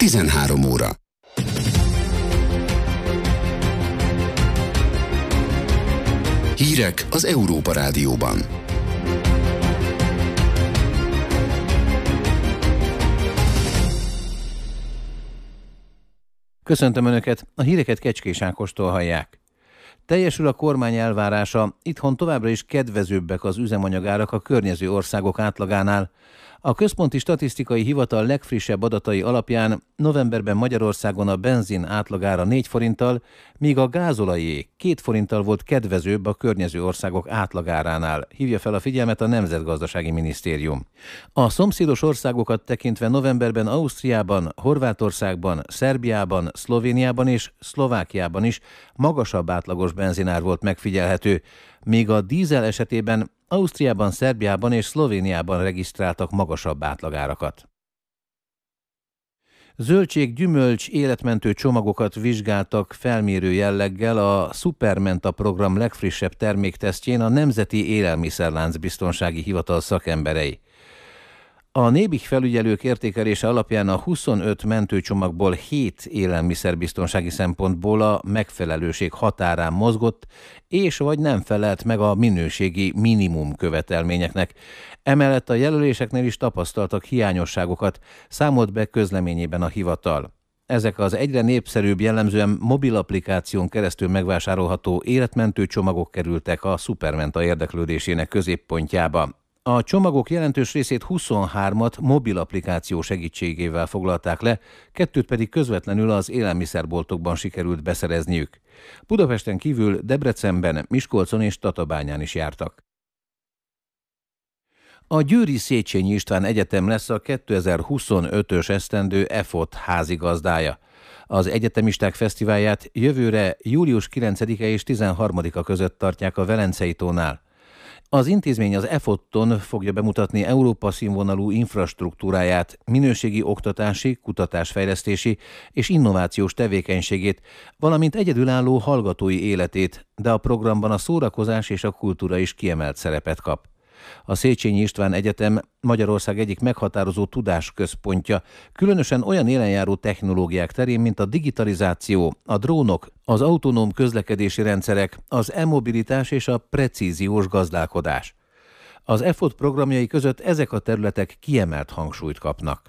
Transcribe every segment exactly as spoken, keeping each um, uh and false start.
tizenhárom óra. Hírek az Európa Rádióban. Köszöntöm Önöket, a híreket Kecskés Ákostól hallják. Teljesül a kormány elvárása, itthon továbbra is kedvezőbbek az üzemanyagárak a környező országok átlagánál. A Központi Statisztikai Hivatal legfrissebb adatai alapján novemberben Magyarországon a benzin átlagára négy forinttal, míg a gázolajé két forinttal volt kedvezőbb a környező országok átlagáránál, hívja fel a figyelmet a Nemzetgazdasági Minisztérium. A szomszédos országokat tekintve novemberben Ausztriában, Horvátországban, Szerbiában, Szlovéniában és Szlovákiában is magasabb átlagos benzinár volt megfigyelhető, míg a dízel esetében Ausztriában, Szerbiában és Szlovéniában regisztráltak magasabb átlagárakat. Zöldség, gyümölcs, életmentő csomagokat vizsgáltak felmérő jelleggel a Supermenta program legfrissebb terméktesztjén a Nemzeti Élelmiszerlánc Biztonsági Hivatal szakemberei. A Nébih felügyelők értékelése alapján a huszonöt mentőcsomagból hét élelmiszerbiztonsági szempontból a megfelelőség határán mozgott, és vagy nem felelt meg a minőségi minimum követelményeknek. Emellett a jelöléseknél is tapasztaltak hiányosságokat, számolt be közleményében a hivatal. Ezek az egyre népszerűbb, jellemzően mobil applikáción keresztül megvásárolható életmentő csomagok kerültek a Supermenta érdeklődésének középpontjába. A csomagok jelentős részét huszonhármat mobil applikáció segítségével foglalták le, kettőt pedig közvetlenül az élelmiszerboltokban sikerült beszerezniük. Budapesten kívül Debrecenben, Miskolcon és Tatabányán is jártak. A Győri Széchenyi István Egyetem lesz a kétezer-huszonötös esztendő e f o t házigazdája. Az egyetemisták fesztiválját jövőre július kilencedike és tizenharmadika között tartják a Velencei tónál. Az intézmény az e f o t-on fogja bemutatni Európa színvonalú infrastruktúráját, minőségi oktatási, kutatásfejlesztési és innovációs tevékenységét, valamint egyedülálló hallgatói életét, de a programban a szórakozás és a kultúra is kiemelt szerepet kap. A Széchenyi István Egyetem Magyarország egyik meghatározó tudásközpontja, különösen olyan élenjáró technológiák terén, mint a digitalizáció, a drónok, az autonóm közlekedési rendszerek, az e-mobilitás és a precíziós gazdálkodás. Az e f o t programjai között ezek a területek kiemelt hangsúlyt kapnak.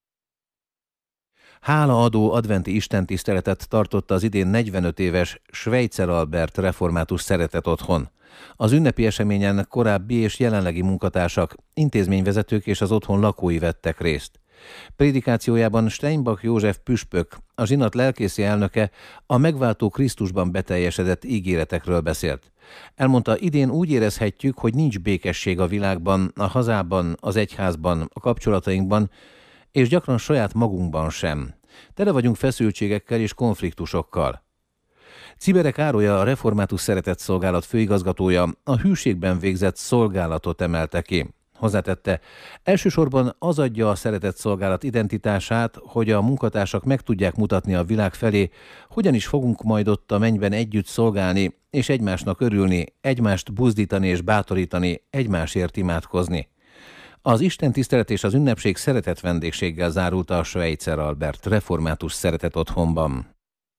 Hálaadó adventi istentiszteletet tartott az idén negyvenöt éves Schweitzer Albert református szeretetotthon. Az ünnepi eseményen korábbi és jelenlegi munkatársak, intézményvezetők és az otthon lakói vettek részt. Prédikációjában Steinbach József püspök, a zsinat lelkészi elnöke a megváltó Krisztusban beteljesedett ígéretekről beszélt. Elmondta, idén úgy érezhetjük, hogy nincs békesség a világban, a hazában, az egyházban, a kapcsolatainkban, és gyakran saját magunkban sem. Tele vagyunk feszültségekkel és konfliktusokkal. Cibere Károlya, a Református Szeretetszolgálat főigazgatója a hűségben végzett szolgálatot emelte ki. Hozzátette, elsősorban az adja a szeretetszolgálat identitását, hogy a munkatársak meg tudják mutatni a világ felé, hogyan is fogunk majd ott a mennyben együtt szolgálni, és egymásnak örülni, egymást buzdítani és bátorítani, egymásért imádkozni. Az istentisztelet és az ünnepség szeretett vendégséggel zárult a Schweitzer Albert református szeretetotthonban.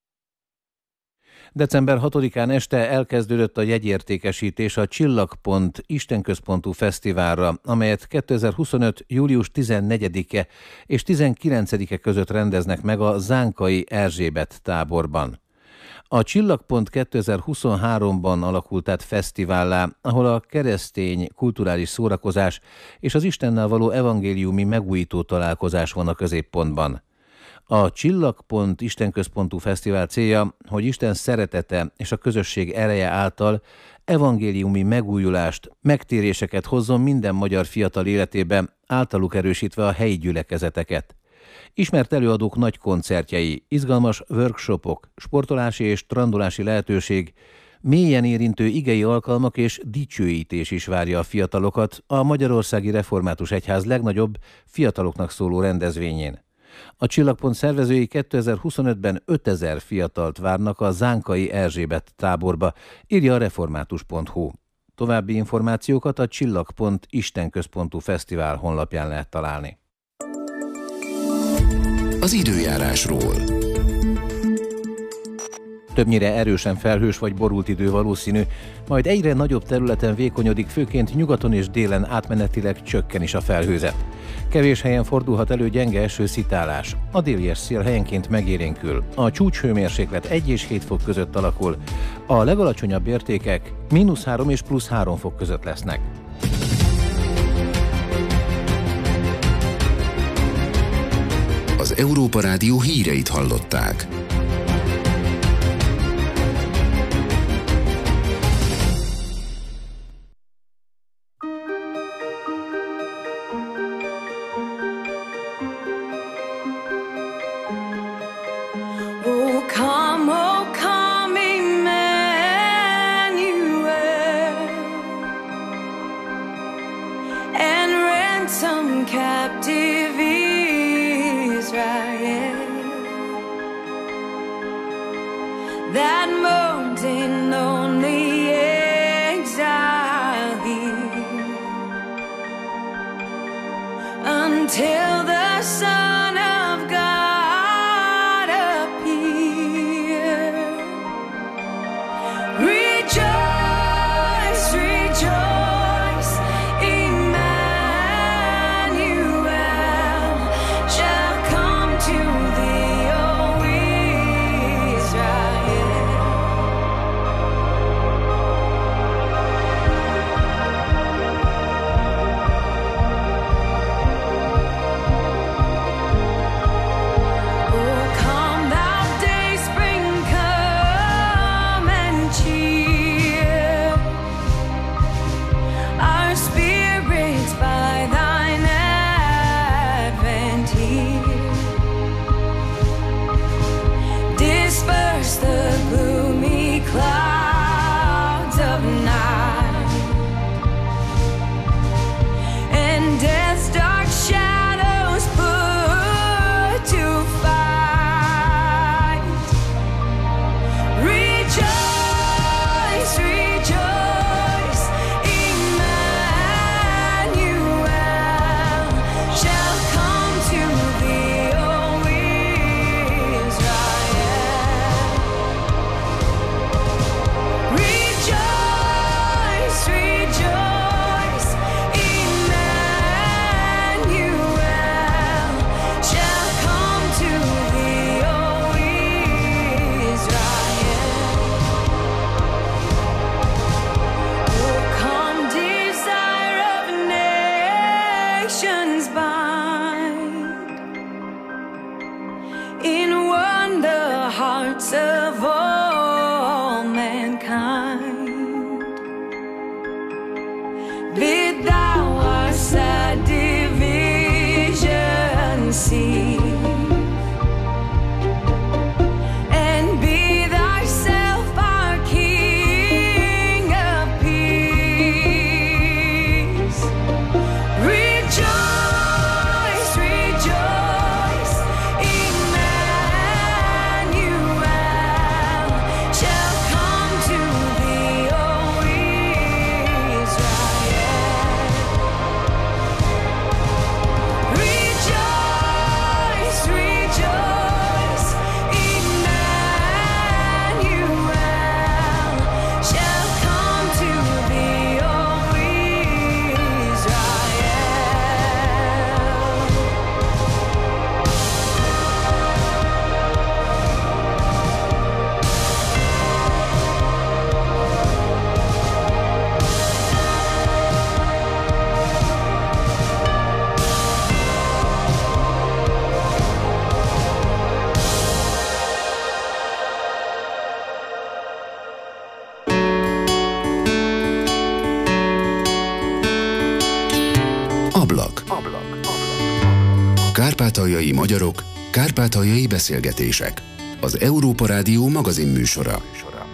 december hatodikán este elkezdődött a jegyértékesítés a Csillagpont istenközpontú fesztiválra, amelyet kétezer-huszonöt. július tizennegyedike és tizenkilencedike között rendeznek meg a Zánkai Erzsébet táborban. A Csillagpont kétezer-huszonháromban alakult át fesztivállá, ahol a keresztény kulturális szórakozás és az Istennel való evangéliumi megújító találkozás van a középpontban. A Csillagpont istenközpontú fesztivál célja, hogy Isten szeretete és a közösség ereje által evangéliumi megújulást, megtéréseket hozzon minden magyar fiatal életébe, általuk erősítve a helyi gyülekezeteket. Ismert előadók nagy koncertjei, izgalmas workshopok, sportolási és strandolási lehetőség, mélyen érintő igei alkalmak és dicsőítés is várja a fiatalokat a Magyarországi Református Egyház legnagyobb fiataloknak szóló rendezvényén. A Csillagpont szervezői kétezer-huszonötben ötezer fiatalt várnak a Zánkai Erzsébet táborba, írja a református pont hu. További információkat a Csillagpont istenközpontú fesztivál honlapján lehet találni. Az az időjárásról. Többnyire erősen felhős vagy borult idő valószínű, majd egyre nagyobb területen vékonyodik, főként nyugaton és délen átmenetileg csökken is a felhőzet. Kevés helyen fordulhat elő gyenge eső-szitálás. A délies szél helyenként megélénkül. A csúcshőmérséklet egy és hét fok között alakul. A legalacsonyabb értékek mínusz három és plusz három fok között lesznek. Az Európa Rádió híreit hallották. Until the Son of God appear. Rejoice, rejoice, Emmanuel shall come to thee, O Israel. Of all mankind, bid thou our sad division cease, and be thyself our King of peace. Rejoice, rejoice, Ablak. Kárpátaljai magyarok, kárpátaljai beszélgetések. Az Európa Rádió magazinműsora.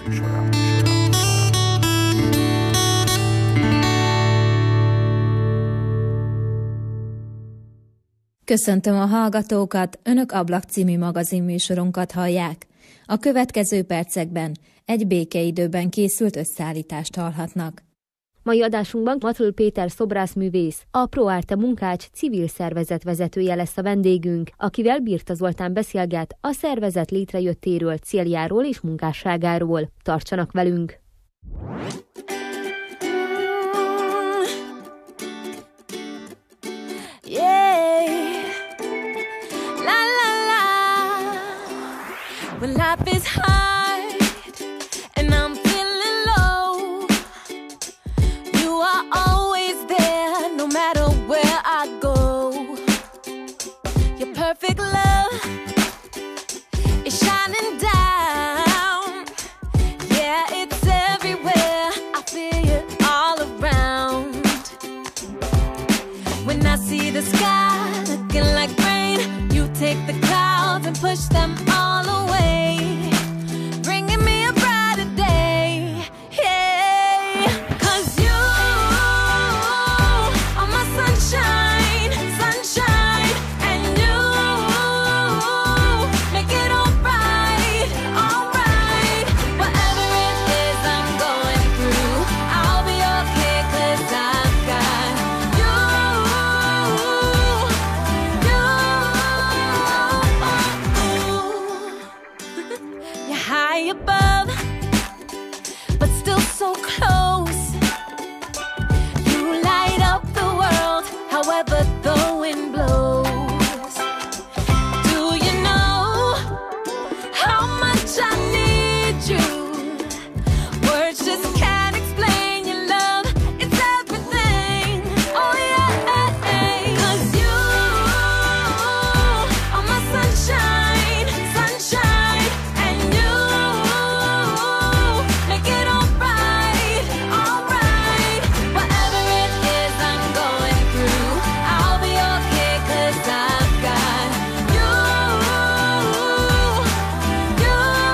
Köszöntöm a hallgatókat, Önök Ablak című magazinműsorunkat hallják. A következő percekben egy békeidőben készült összeállítást hallhatnak. Mai adásunkban Matl Péter szobrászművész, a ProArte Munkács civil szervezet vezetője lesz a vendégünk, akivel Birta Zoltán beszélget a szervezet létrejöttéről, céljáról és munkásságáról. Tartsanak velünk! When life is hard and I'm feeling low, you are always there no matter where I go. Your perfect love is shining down. Yeah, it's everywhere. I feel it all around. When I see the sky looking like rain, you take the clouds and push them all away, bringing me a brighter day. Yeah, 'cause you are my sunshine, sunshine, and you make it all right, all right. Whatever it is I'm going through, I'll be okay 'cause I've got you, you. You're high above, but still so close. You light up the world, however the wind blows. Do you know how much I need you? Words just can't explain your love, it's everything. Oh yeah, 'cause you are my sunshine, sunshine, and you make it all right, all right. Whatever it is I'm going through, I'll be okay 'cause I've got you, you.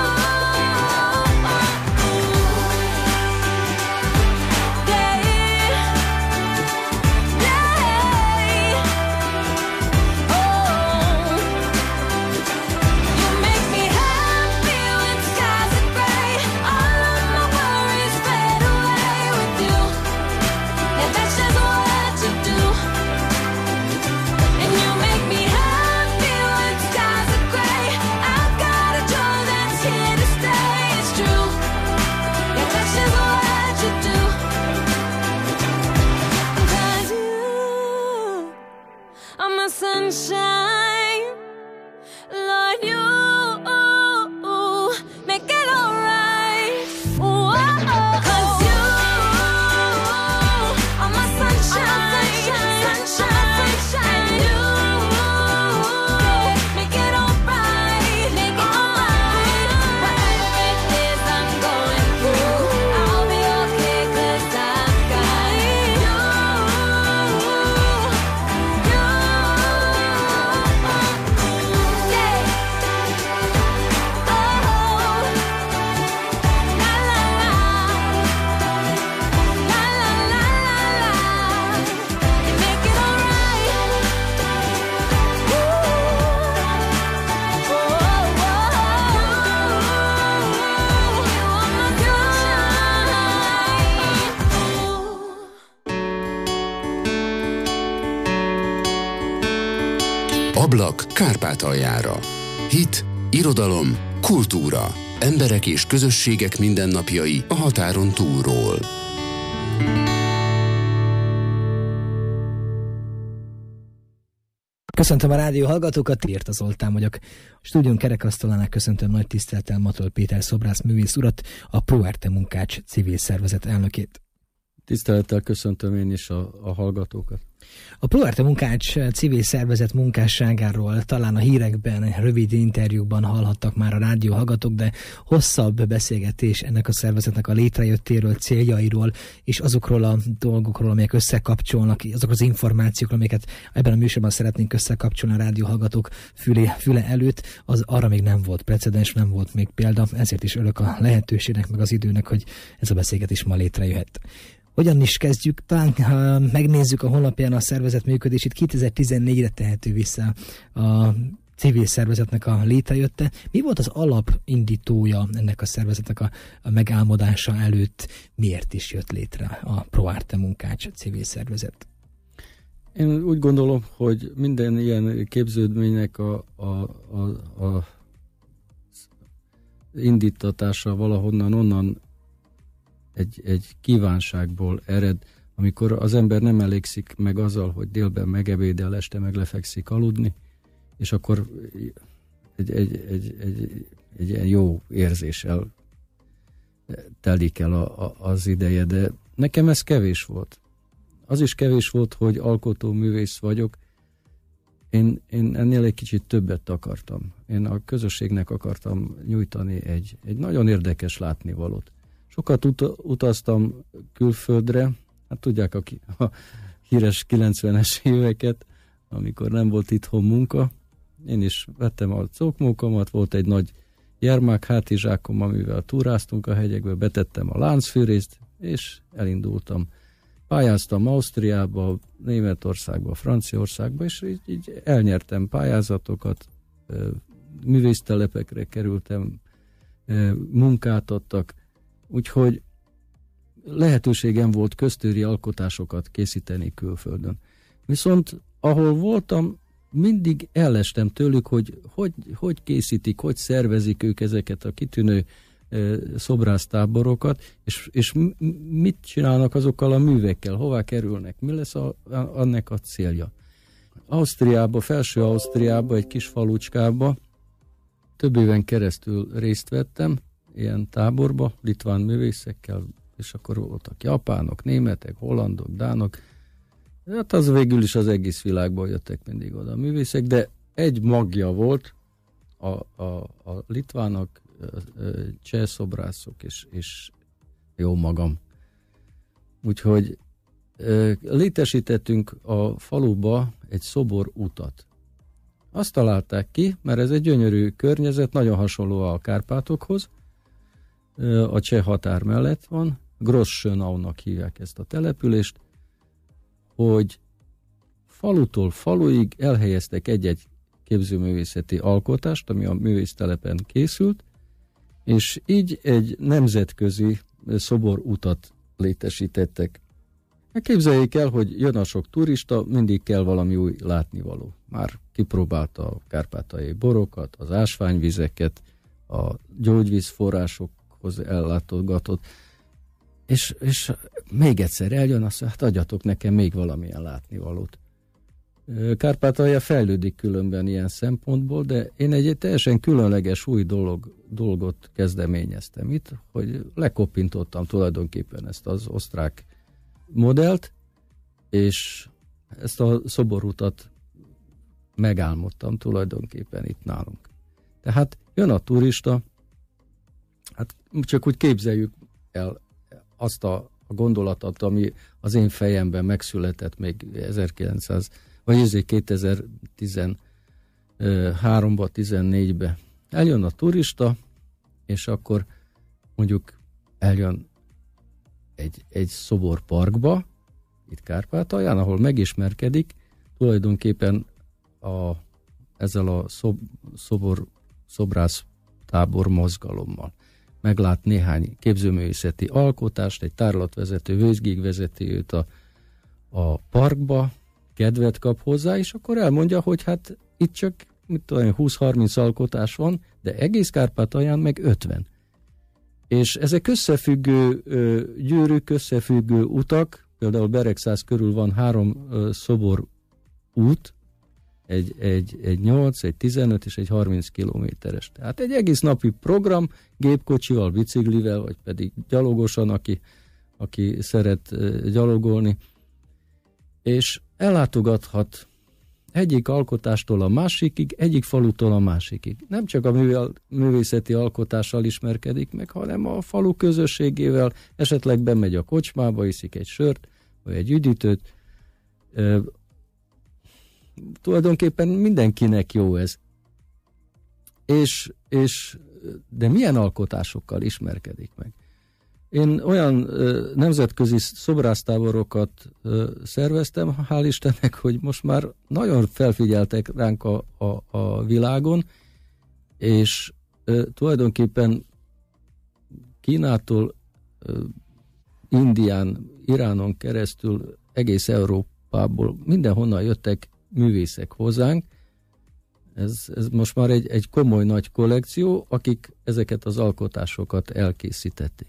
Yeah, yeah. Oh, you make me happy when skies are gray. All of my worries fade away with you. Yeah, that's just what you do. And you make me happy when skies are gray. I've got a joy that's here to stay. It's true. Yeah, that's just what you do. 'Cause you are my sunshine, Lord, you make it all right. Whoa, 'cause you are my sunshine, sunshine, and you make it all right, make it all right. Whatever it is I'm going through, I'll be okay 'cause I've got you, you. Yeah. Ablak Kárpátaljára. Hit, irodalom, kultúra. Emberek és közösségek mindennapjai a határon túlról. Köszöntöm a rádió hallgatókat, Birta Zoltán vagyok. A stúdión kerekasztalánál köszöntöm nagy tisztelettel Matl Péter szobrászművész urat, a ProArte Munkács civil szervezet elnökét. Tisztelettel köszöntöm én is a, a hallgatókat. A ProArte Munkács civil szervezet munkásságáról talán a hírekben, rövid interjúkban hallhattak már a rádió hallgatók, de hosszabb beszélgetés ennek a szervezetnek a létrejöttéről, céljairól, és azokról a dolgokról, amelyek összekapcsolnak, azok az információkról, amiket ebben a műsorban szeretnénk összekapcsolni a rádió hallgatók füle, füle előtt, az arra még nem volt precedens, nem volt még példa, ezért is örülök a lehetőségnek, meg az időnek, hogy ez a beszélgetés ma létrejöhet. Hogyan is kezdjük? Talán ha megnézzük a honlapján a szervezet működését, kétezer-tizennégyre tehető vissza a civil szervezetnek a létrejötte. Mi volt az alapindítója ennek a szervezetnek a, a megálmodása előtt? Miért is jött létre a Pro Arte Munkács civil szervezet? Én úgy gondolom, hogy minden ilyen képződménynek a, a, a, a indítatása valahonnan onnan egy, egy kívánságból ered, amikor az ember nem elégszik meg azzal, hogy délben megebédel, este meg lefekszik aludni, és akkor egy, egy, egy, egy, egy ilyen jó érzéssel telik el a, a, az ideje, de nekem ez kevés volt. Az is kevés volt, hogy alkotó művész vagyok. Én, én ennél egy kicsit többet akartam. Én a közösségnek akartam nyújtani egy, egy nagyon érdekes látnivalót. Sokat ut- utaztam külföldre, hát tudják a, ki- a híres kilencvenes éveket, amikor nem volt itthon munka. Én is vettem a cokmókomat, volt egy nagy gyermák hátizsákom, amivel túráztunk a hegyekbe, betettem a láncfűrészt, és elindultam. Pályáztam Ausztriába, Németországba, Franciaországba, és így, így elnyertem pályázatokat, művésztelepekre kerültem, munkát adtak, úgyhogy lehetőségem volt köztéri alkotásokat készíteni külföldön. Viszont ahol voltam, mindig ellestem tőlük, hogy hogy, hogy készítik, hogy szervezik ők ezeket a kitűnő szobrásztáborokat, és, és mit csinálnak azokkal a művekkel, hová kerülnek, mi lesz a, a, annak a célja. Ausztriába, felső Ausztriába, egy kis falucskába több éven keresztül részt vettem, ilyen táborba, litván művészekkel, és akkor voltak japánok, németek, hollandok, dánok. Hát az végül is az egész világból jöttek mindig oda a művészek, de egy magja volt a, a, a litvánok, cseh szobrászok, és, és jó magam. Úgyhogy létesítettünk a faluba egy szobor utat. Azt találták ki, mert ez egy gyönyörű környezet, nagyon hasonló a Kárpátokhoz, a cseh határ mellett van, Gross-Schönau-nak hívják ezt a települést, hogy falutól faluig elhelyeztek egy-egy képzőművészeti alkotást, ami a művésztelepen készült, és így egy nemzetközi szoborutat létesítettek. Képzeljék el, hogy jön a sok turista, mindig kell valami új látnivaló. Már kipróbálta a kárpátaljai borokat, az ásványvizeket, a gyógyvízforrásokhoz ellátogatott, és, és még egyszer eljön, azt hát adjatok nekem még valamilyen látnivalót. Kárpátalja fejlődik különben ilyen szempontból, de én egy teljesen különleges új dolog, dolgot kezdeményeztem itt, hogy lekopintottam tulajdonképpen ezt az osztrák modellt, és ezt a szoborutat megálmodtam tulajdonképpen itt nálunk. Tehát jön a turista, hát csak úgy képzeljük el azt a gondolatot, ami az én fejemben megszületett még ezerkilencszáz vagy ezért kétezer-tizenháromba, tizennégybe. Eljön a turista, és akkor mondjuk eljön egy, egy szoborparkba, itt Kárpátalján, ahol megismerkedik tulajdonképpen a, ezzel a szob, szobor, szobrász tábor mozgalommal. Meglát néhány képzőművészeti alkotást, egy tárlatvezető végig vezeti őt a, a parkba, kedvet kap hozzá, és akkor elmondja, hogy hát itt csak mit tudom, húsz-harminc alkotás van, de egész Kárpátalján meg ötven. És ezek összefüggő gyűrűk, összefüggő utak, például Beregszász körül van három szobor út, egy, egy, egy nyolc, egy tizenöt és egy harminc kilométeres. Tehát egy egész napi program, gépkocsival, biciklivel, vagy pedig gyalogosan, aki, aki szeret gyalogolni, és ellátogathat egyik alkotástól a másikig, egyik falutól a másikig. Nem csak a művel, művészeti alkotással ismerkedik meg, hanem a falu közösségével, esetleg bemegy a kocsmába, iszik egy sört, vagy egy üdítőt. E, tulajdonképpen mindenkinek jó ez. És, és, de milyen alkotásokkal ismerkedik meg? Én olyan ö, nemzetközi szobrásztáborokat ö, szerveztem, hál' Istennek, hogy most már nagyon felfigyeltek ránk a, a, a világon, és ö, tulajdonképpen Kínától, ö, Indián, Iránon keresztül egész Európából mindenhonnan jöttek művészek hozzánk. Ez, ez most már egy, egy komoly nagy kollekció, akik ezeket az alkotásokat elkészítették.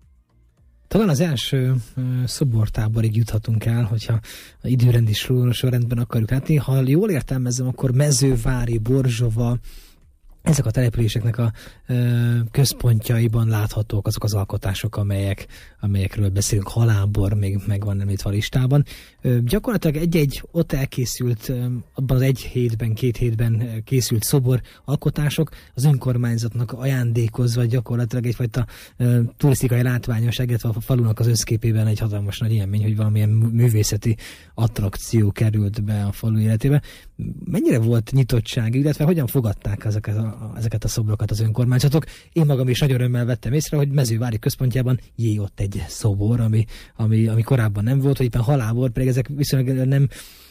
Talán az első ö, szobortáborig juthatunk el, hogyha a időrendi sorrendben akarjuk látni. Ha jól értelmezem, akkor Mezővári, Borzsova, ezek a településeknek a ö, központjaiban láthatók azok az alkotások, amelyek, amelyekről beszélünk. Halálbor még meg van említve a listában. Ö, gyakorlatilag egy-egy ott elkészült, ö, abban az egy hétben, két hétben készült szobor alkotások az önkormányzatnak ajándékozva gyakorlatilag egyfajta ö, turisztikai látványosság, illetve a falunak az összképében egy hatalmas nagy élmény, hogy valamilyen művészeti attrakció került be a falu életébe. Mennyire volt nyitottság, illetve hogyan fogadták ezeket a, ezeket a szobrokat az önkormányzatok? Én magam is nagyon örömmel vettem észre, hogy Mezővári központjában jé, ott egy szobor, ami, ami, ami korábban nem volt, hogy éppen halálbor, pedig ezek viszonylag nem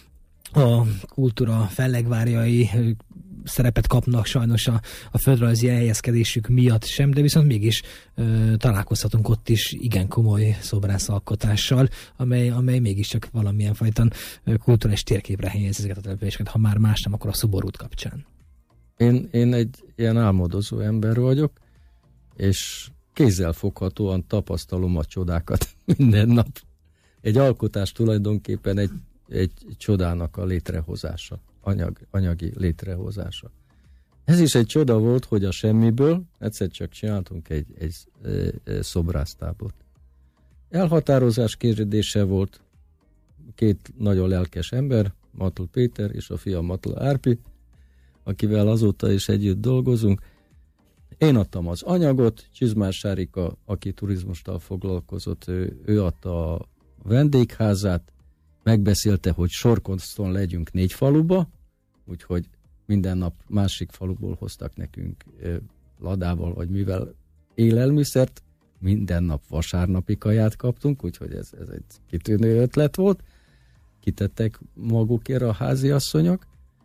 a kultúra fellegvárjai szerepet kapnak sajnos a, a földrajzi elhelyezkedésük miatt sem, de viszont mégis ö, találkozhatunk ott is igen komoly szobrászalkotással, amely, amely mégiscsak valamilyen fajta kulturális térképre helyez ezeket a településeket, ha már más nem, akkor a szoborút kapcsán. Én, én egy ilyen álmodozó ember vagyok, és kézzelfoghatóan tapasztalom a csodákat minden nap. Egy alkotás tulajdonképpen egy, egy csodának a létrehozása, anyag, anyagi létrehozása. Ez is egy csoda volt, hogy a semmiből egyszer csak csináltunk egy, egy szobrásztábort. Elhatározás kérdése volt, két nagyon lelkes ember, Matl Péter és a fia Matl Árpi, akivel azóta is együtt dolgozunk. Én adtam az anyagot, Csizmás Sárika, aki turizmustal foglalkozott, ő, ő adta a vendégházát, megbeszélte, hogy sorkonszton legyünk négy faluba, úgyhogy minden nap másik faluból hoztak nekünk ladával, vagy mivel élelmiszert, minden nap vasárnapi kaját kaptunk, úgyhogy ez, ez egy kitűnő ötlet volt, kitettek magukért a háziasszonyok,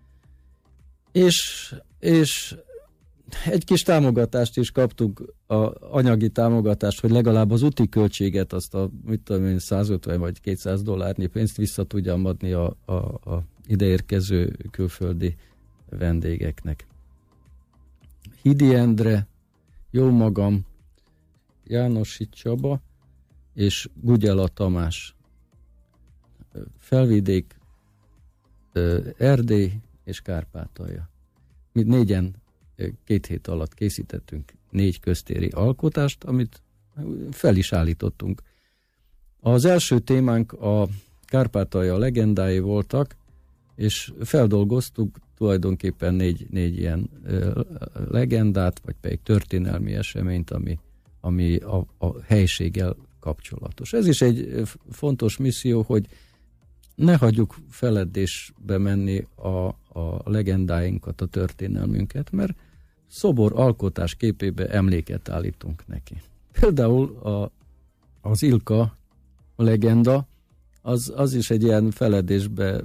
és, és egy kis támogatást is kaptunk, a anyagi támogatást, hogy legalább az úti költséget, azt a mit tudom én, százötven vagy kétszáz dollárnyi pénzt vissza tudjam adni a, a, a ideérkező külföldi vendégeknek. Hidi Endre, jó magam, Jánosi Csaba és Gugyela Tamás. Felvidék, Erdély és Kárpátalja. Mi négyen két hét alatt készítettünk négy köztéri alkotást, amit fel is állítottunk. Az első témánk a Kárpátalja legendái voltak, és feldolgoztuk tulajdonképpen négy, négy ilyen legendát, vagy pedig történelmi eseményt, ami, ami a, a helységgel kapcsolatos. Ez is egy fontos misszió, hogy ne hagyjuk feledésbe menni a, a legendáinkat, a történelmünket, mert szobor alkotás képébe emléket állítunk neki. Például a, az Ilka a legenda, az, az is egy ilyen feledésbe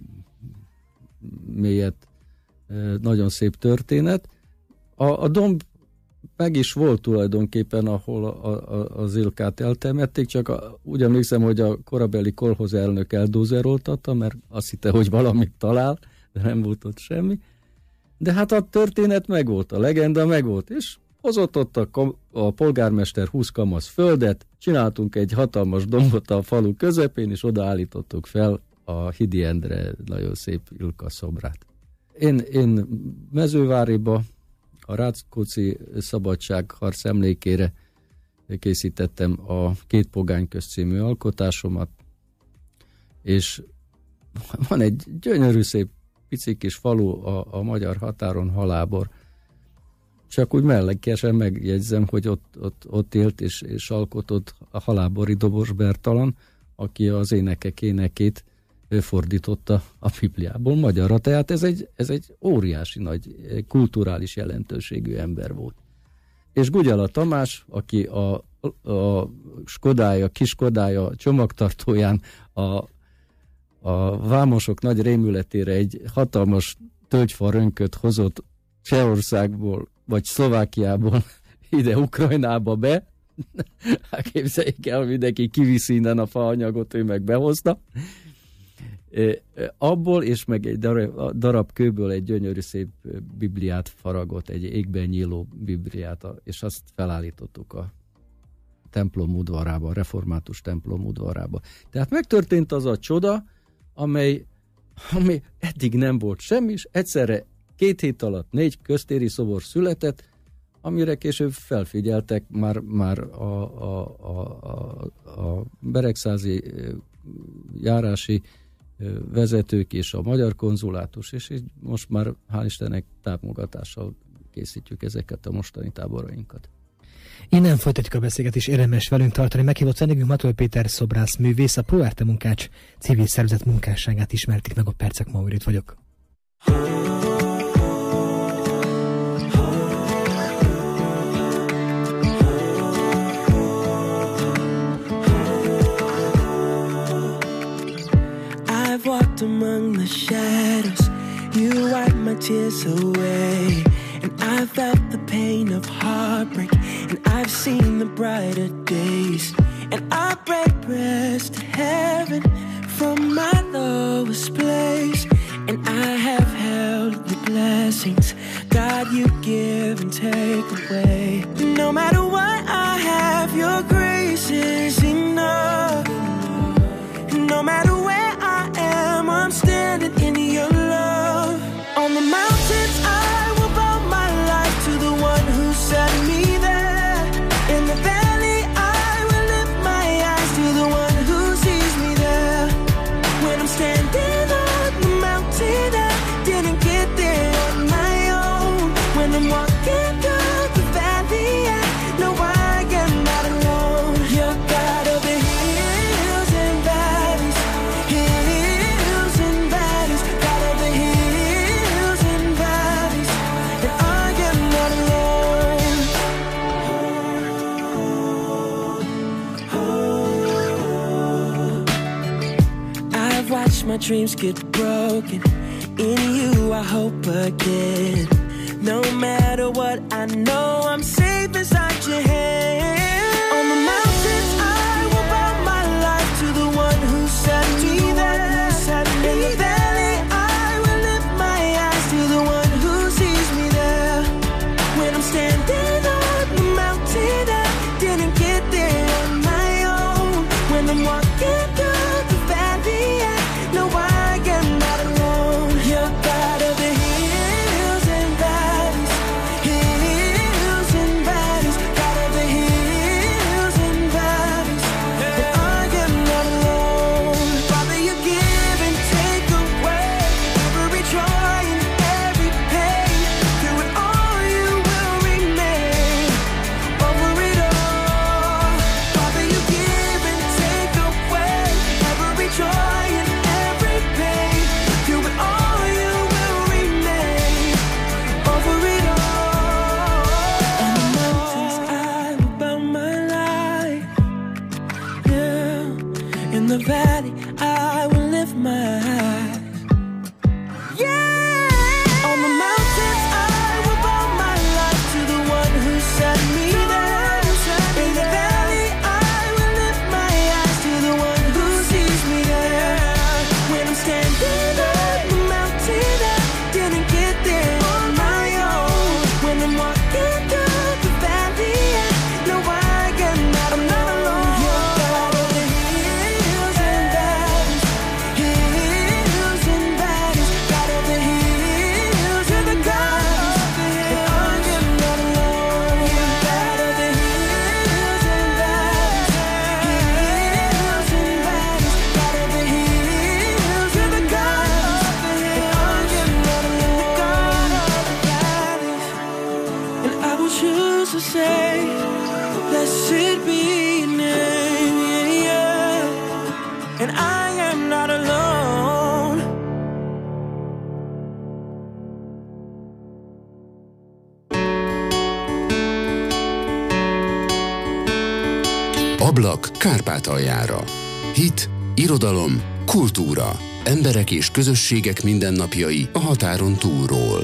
mélyett, nagyon szép történet. A, a domb meg is volt tulajdonképpen, ahol a, a, az Ilkát eltemették, csak a, úgy emlékszem, hogy a korabeli kolhoz elnök eldózeroltatta, mert azt hitte, hogy valamit talál, de nem volt ott semmi. De hát a történet megvolt, a legenda megvolt, és hozott ott a, a polgármester húsz kamasz földet, csináltunk egy hatalmas dombot a falu közepén, és odaállítottuk fel a Hidi Endre nagyon szép Ilka szobrát. Én, én Mezőváriba a Ráckóczi szabadságharc emlékére készítettem a Két pogányköz című alkotásomat, és van egy gyönyörű szép pici kis falu a, a magyar határon, Halálbor. Csak úgy mellékesen megjegyzem, hogy ott, ott, ott élt és, és alkotott a halálbori Dobos Bertalan, aki az énekek énekét fordította a Bibliából magyarra. Tehát ez egy, ez egy óriási nagy kulturális jelentőségű ember volt. És Gugyela Tamás, aki a a Skodája, kis Skodája csomagtartóján a, a vámosok nagy rémületére egy hatalmas tölgyfa rönköt hozott Csehországból, vagy Szlovákiából ide Ukrajnába be. Hát képzeljék el, mindenki kiviszi innen a faanyagot, ő meg behozta. Abból, és meg egy darab, darab kőből egy gyönyörű szép bibliát faragott, egy égben nyíló bibliát, és azt felállítottuk a templom udvarába, a református templom udvarába. Tehát megtörtént az a csoda, amely, amely eddig nem volt semmi, és egyszerre két hét alatt négy köztéri szobor született, amire később felfigyeltek már, már a, a, a, a, a beregszázi járási vezetők és a magyar konzulátus, és így most már hál' Istennek támogatással készítjük ezeket a mostani táborainkat. Innen folytatjuk a beszélgetést, érdemes velünk tartani. Meghívott vendégünk Matol Péter szobrász művész, a Pro Arte Munkács civil szervezet munkásságát ismertik meg a percek múlva. Itt vagyok. I've walked among the shadows, you wiped my tears away, and I felt the pain of heartbreak, and I've seen the brighter days, and I pray prayers to heaven from my lowest place, and I have held the blessings God you give and take away. No matter what I have, your grace is enough. No matter where I am, I'm standing in your love. On the mountains I will bow my life to the one who set me there. In the valley I will lift my eyes to the one who sees me there. When I'm standing on the mountain, I didn't get there on my own. When I'm walking through the valley, I know I am not alone. You're God of the hills and valleys, hills and valleys, God of the hills and valleys, and I am not alone. I've watched my dreams get broken. In you I hope again. No matter what, I know I'm safe inside your hand. On the mountains I will bow my life to the one who set me there. In the valley I will lift my eyes to the one who sees me there. When I'm standing on the mountain, I didn't get there on my own. When I'm walking through the valley, I know I am not alone. You're God of the hills and valleys, hills and valleys, God of the hills and valleys, and I am not alone. Father, you give and take away every joy and every pain. Through it all, you will remain over it all. Father, you give and take away every joy and every pain. Through it all, you will remain over it all. On the mountains, I will bow my life. Yeah, in the valley, I will lift my eyes. Yeah, on the mountains, I will bow my life to the one who set me there. In the valley, I will lift my eyes to the one who sees me there. When I'm standing on the mountain, I didn't get there on my own. When I'm walking through the valley, I know I am not alone. You're God of the hills and valleys, hills Ablak Kárpátaljára. Hit, irodalom, kultúra. Emberek és közösségek mindennapjai a határon túlról.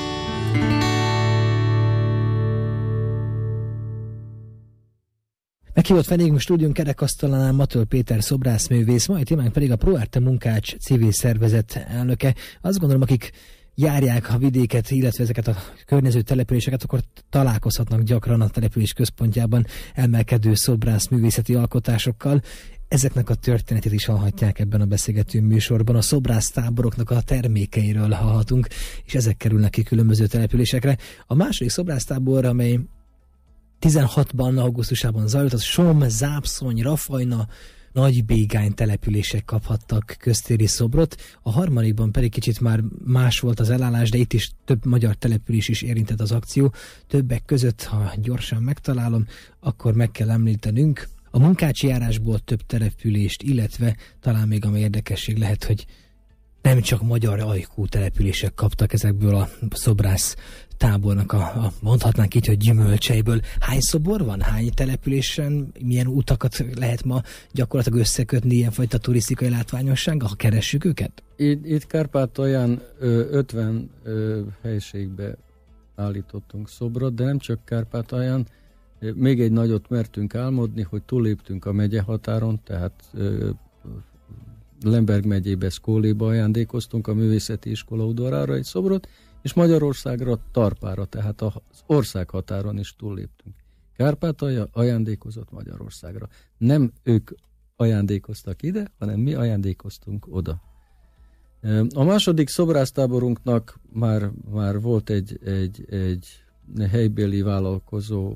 Meghívott vendégünk stúdión kerekasztalánál Matöl Péter szobrászművész, mai témánk pedig a ProArte Munkács civil szervezet elnöke. Azt gondolom, akik járják a vidéket, illetve ezeket a környező településeket, akkor találkozhatnak gyakran a település központjában emelkedő szobrászművészeti alkotásokkal. Ezeknek a történetét is hallhatják ebben a beszélgető műsorban. A szobrásztáboroknak a termékeiről hallhatunk, és ezek kerülnek ki különböző településekre. A második szobrásztábor, amely tizenhatban augusztusában zajlott, az Somm, Zápszony, Rafajna, Nagybégány települések kaphattak köztéri szobrot. A harmadikban pedig kicsit már más volt az elállás, de itt is több magyar település is érintett az akció. Többek között, ha gyorsan megtalálom, akkor meg kell említenünk a munkácsi járásból több települést, illetve talán még ami érdekesség lehet, hogy nem csak magyar ajkú települések kaptak ezekből a szobrász tábornak a, a mondhatnánk így, hogy gyümölcseiből. Hány szobor van? Hány településen? Milyen utakat lehet ma gyakorlatilag összekötni ilyenfajta turisztikai látványossággal, ha keressük őket? Itt, itt Kárpátalján ötven ö, helyiségbe állítottunk szobrot, de nem csak Kárpátalján. Még egy nagyot mertünk álmodni, hogy túléptünk a megye határon, tehát ö, Lemberg megyébe, Szkóléba ajándékoztunk a művészeti iskola udvarára egy szobrot, és Magyarországra, Tarpára, tehát az ország határon is túlléptünk. Kárpátalja ajándékozott Magyarországra. Nem ők ajándékoztak ide, hanem mi ajándékoztunk oda. A második szobrásztáborunknak már, már volt egy, egy, egy helybéli vállalkozó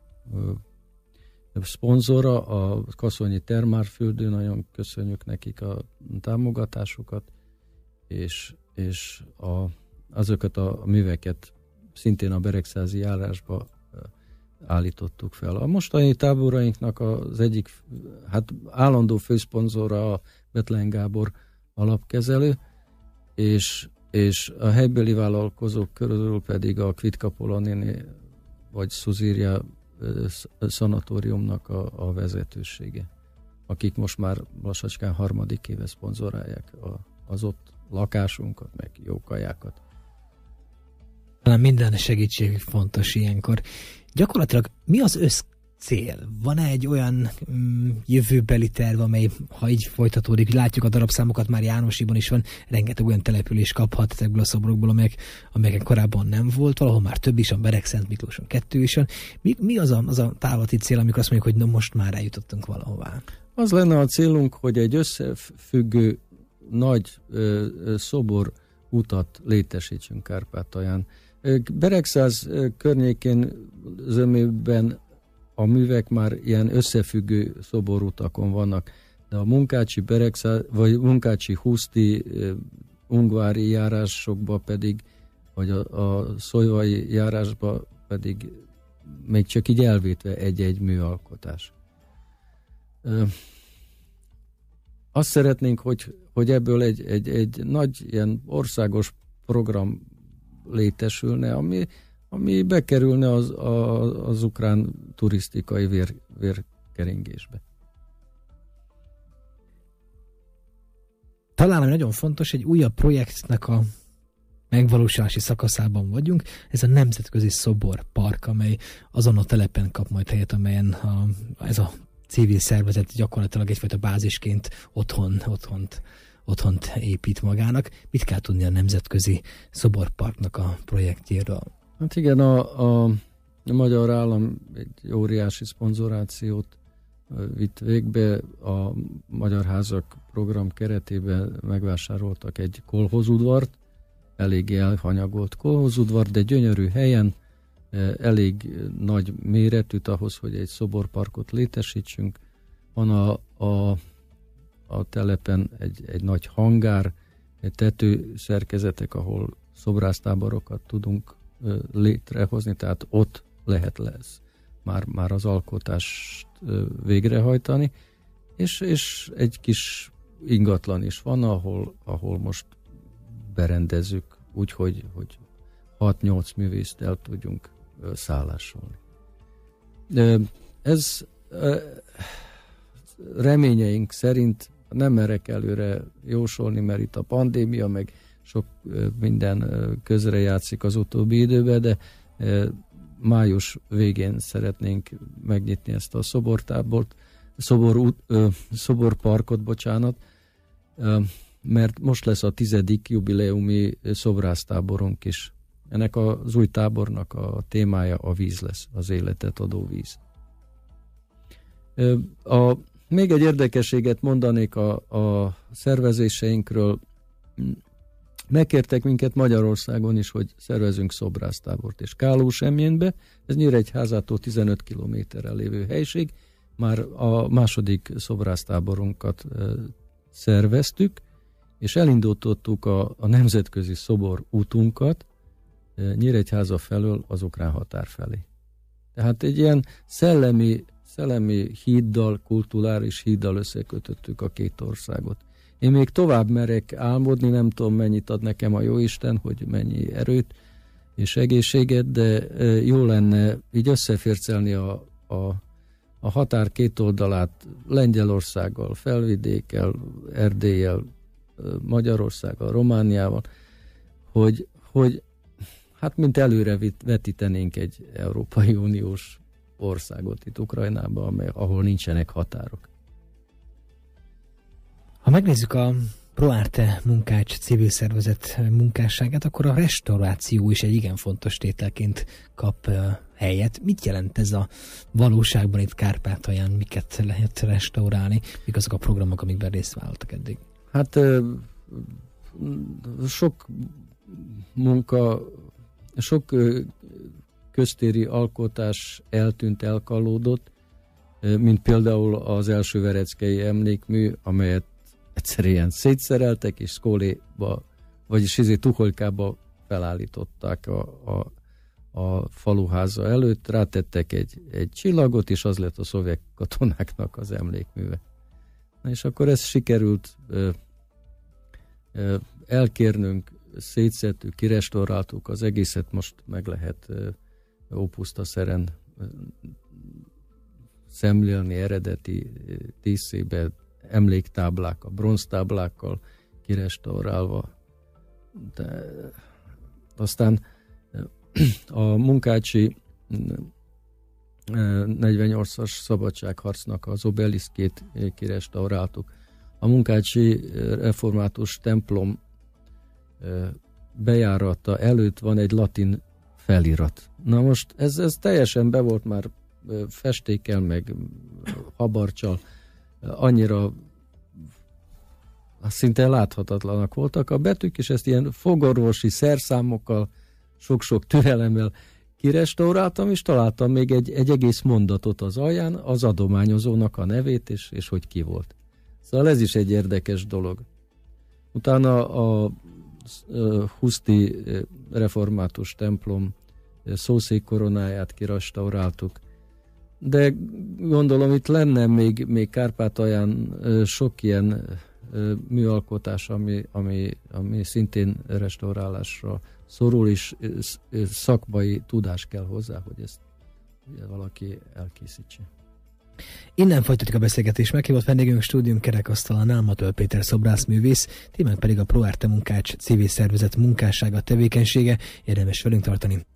szponzora, a Kaszonyi Termárfürdő, nagyon köszönjük nekik a támogatásukat, és, és a, azokat a műveket szintén a Beregszázi járásba állítottuk fel. A mostani táborainknak az egyik hát állandó főszponzora a Betlen Gábor alapkezelő, és, és a helybéli vállalkozók körül pedig a Kvitka Polonini vagy Szuzírja szanatóriumnak a, a vezetősége, akik most már lassacskán harmadik éve szponzorálják a, az ott lakásunkat, meg jó kajákat. Talán minden segítség fontos ilyenkor. Gyakorlatilag mi az összcél? Van-e egy olyan mm, jövőbeli terv, amely, ha így folytatódik, látjuk a darabszámokat, már Jánosiban is van, rengeteg olyan település kaphat ezekből a szobrokból, amelyek, amelyeken korábban nem volt, valahol már több is van, Beregszent Miklóson kettő is van. Mi, mi az, a, az a távlati cél, amikor azt mondjuk, hogy na most már eljutottunk valahová? Az lenne a célunk, hogy egy összefüggő nagy ö, ö, szobor utat létesítsünk Kárpátalján. Beregszáz környékén zömében a művek már ilyen összefüggő szoborutakon vannak, de a Munkácsi Beregszáz, vagy Munkácsi Huszti ungvári járásokba pedig, vagy a, a Szolyvai járásba pedig még csak így elvétve egy-egy műalkotás. Azt szeretnénk, hogy, hogy ebből egy, egy, egy nagy ilyen országos program létesülne, ami, ami bekerülne az, a, az ukrán turisztikai vér, vérkeringésbe. Talán ami nagyon fontos, egy újabb projektnek a megvalósulási szakaszában vagyunk, ez a Nemzetközi Szoborpark, amely azon a telepen kap majd helyet, amelyen a, ez a civil szervezet gyakorlatilag egyfajta bázisként otthon, otthont otthont épít magának. Mit kell tudni a Nemzetközi Szoborparknak a projektjéről? Hát igen, a, a magyar állam egy óriási szponzorációt vitt végbe. A Magyar Házak program keretében megvásároltak egy kolhozudvart, eléggé elhanyagolt kolhozudvart, de gyönyörű helyen, elég nagy méretűt ahhoz, hogy egy szoborparkot létesítsünk. Van a, a a telepen egy, egy nagy hangár, egy tetőszerkezetek, ahol szobrásztáborokat tudunk ö, létrehozni, tehát ott lehet lesz már, már az alkotást ö, végrehajtani, és, és egy kis ingatlan is van, ahol, ahol most berendezzük úgy, hogy, hogy hat-nyolc művészt el tudjunk ö, szállásolni. Ö, ez ö, reményeink szerint nem merek előre jósolni, mert itt a pandémia, meg sok minden közrejátszik az utóbbi időben, de május végén szeretnénk megnyitni ezt a szobortábort, szobor, út, szoborparkot, bocsánat, mert most lesz a tizedik jubileumi szobrásztáborunk is. Ennek az új tábornak a témája a víz lesz, az életet adó víz. A, még egy érdekességet mondanék a, a szervezéseinkről. Megkértek minket Magyarországon is, hogy szervezünk szobrásztábort, és Kálósemjénbe, ez Nyíregyházától tizenöt kilométerre lévő helység, már a második szobrásztáborunkat szerveztük, és elindítottuk a, a nemzetközi szobor útunkat Nyíregyháza felől az ukrán határ felé. Tehát egy ilyen szellemi, szellemi híddal, kulturális híddal összekötöttük a két országot. Én még tovább merek álmodni, nem tudom mennyit ad nekem a jóisten, hogy mennyi erőt és egészséget, de jó lenne így összefércelni a, a, a határ két oldalát Lengyelországgal, Felvidékkel, Erdéllyel, Magyarországgal, Romániával, hogy, hogy hát mint előre vetítenénk egy Európai Uniós országot itt Ukrajnában, ahol nincsenek határok. Ha megnézzük a ProArte Munkács civil szervezet munkásságát, akkor a restauráció is egy igen fontos tételként kap helyet. Mit jelent ez a valóságban itt Kárpátalján? Miket lehet restaurálni? Mik azok a programok, amikben részt vállaltak eddig? Hát sok munka, sok köztéri alkotás eltűnt, elkalódott, mint például az első vereckei emlékmű, amelyet egyszerűen szétszereltek, és Szkóléba, vagyis izé Tuholykába felállították a, a, a faluháza előtt, rátettek egy, egy csillagot, és az lett a szovjet katonáknak az emlékműve. Na és akkor ezt sikerült ö, ö, elkérnünk, szétszedtük, kirestauráltuk, az egészet most meg lehet ö, ópusztaszeren ö, szemlélni eredeti díszébe, emléktáblák, a bronztáblákkal kirestaurálva. De aztán a munkácsi negyvennyolcas szabadságharcnak az obeliszkét kirestauráltuk. A munkácsi református templom bejárata előtt van egy latin felirat. Na most ez, ez teljesen be volt már festékkel, meg habarcsal, annyira szinte láthatatlanak voltak a betűk, és ezt ilyen fogorvosi szerszámokkal, sok-sok türelemmel kirestauráltam, és találtam még egy, egy egész mondatot az alján, az adományozónak a nevét, és, és hogy ki volt. Szóval ez is egy érdekes dolog. Utána a, a Huszti református templom szószék koronáját kirestauráltuk, de gondolom itt lenne még, még Kárpátalján sok ilyen műalkotás, ami, ami, ami szintén restaurálásra szorul, és szakmai tudás kell hozzá, hogy ezt valaki elkészítse. Innen folytatjuk a beszélgetést. Meghívott vendégünk stúdium kerekasztalánál Matől Péter szobrászművész, témánk pedig a ProArte Munkács civil szervezet munkássága, tevékenysége. Érdemes velünk tartani.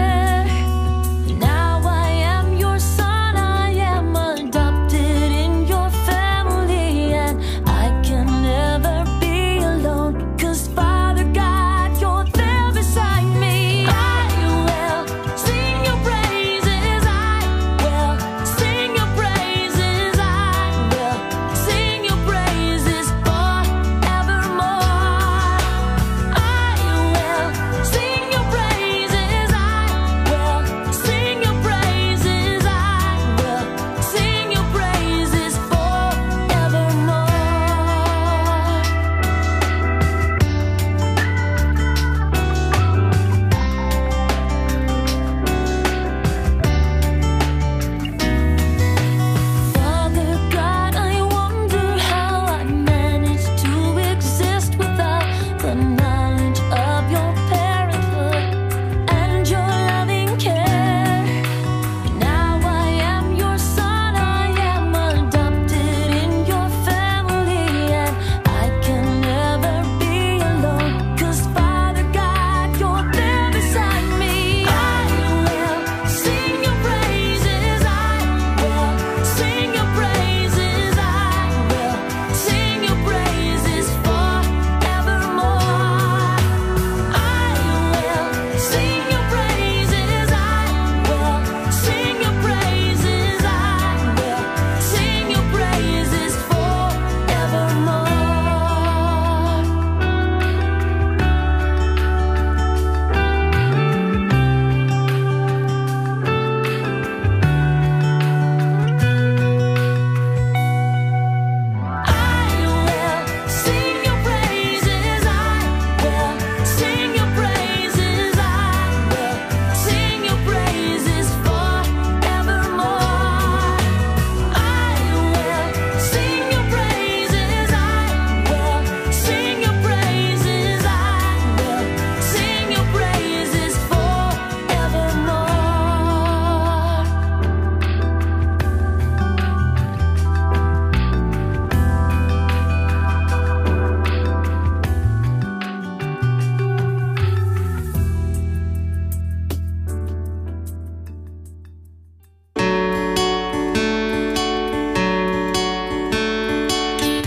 Now I am your son, I am adopted in